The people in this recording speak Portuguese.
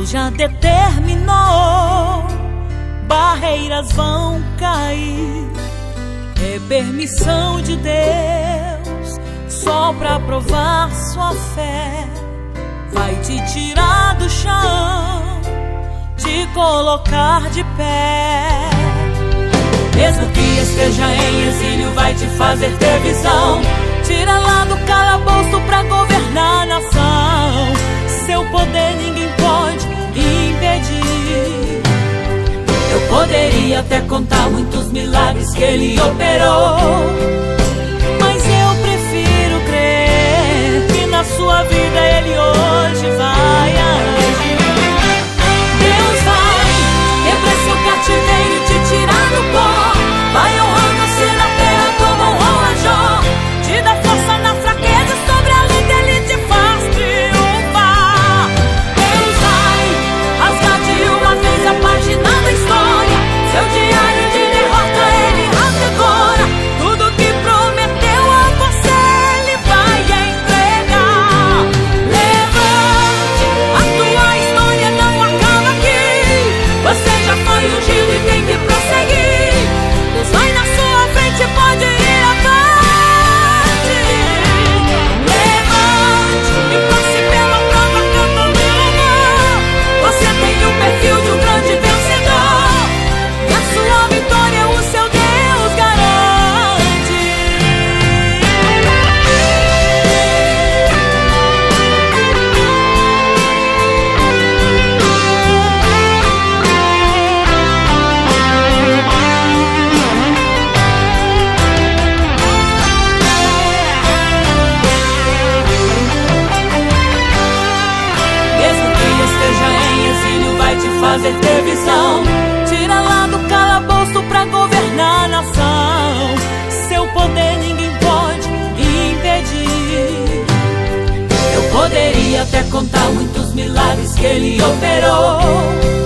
já determinou, barreiras vão cair. É permissão de Deus, só pra provar sua fé. Vai te tirar do chão, te colocar de pé. Mesmo que esteja em exílio, vai te fazer ter visão. Tira lá do calabouço pra governar a nação. Seu poder ninguém pode impedir. Eu poderia até contar muitos milagres que ele operou, mas eu prefiro crer que na sua vida ele hoje vai agir. Deus vai quebrar seu cativeiro e te tirar do pó. Vai honrando você na terra como honrou a Jó. Te dá força na fraqueza, sobre a luta ele te faz triunfar. Deus vai rasgar de uma vez a página da história. Seu diário de derrota ele rasga agora. Tudo que prometeu a você ele vai entregar. Levante, a tua história não acaba aqui. Você já foi ungido e tem que prosseguir. Deus vai na sua frente, pode ir avante. Levante e passe pela prova cantando louvor. Você tem o perfil de um grande vencedor, e a sua vitória o seu Deus garante. Mesmo que esteja em exílio, vai te fazer ter visão. Tira lá do calabouço pra governar a nação. Seu poder ninguém pode impedir. Eu poderia até contar muitos milagres que ele operou,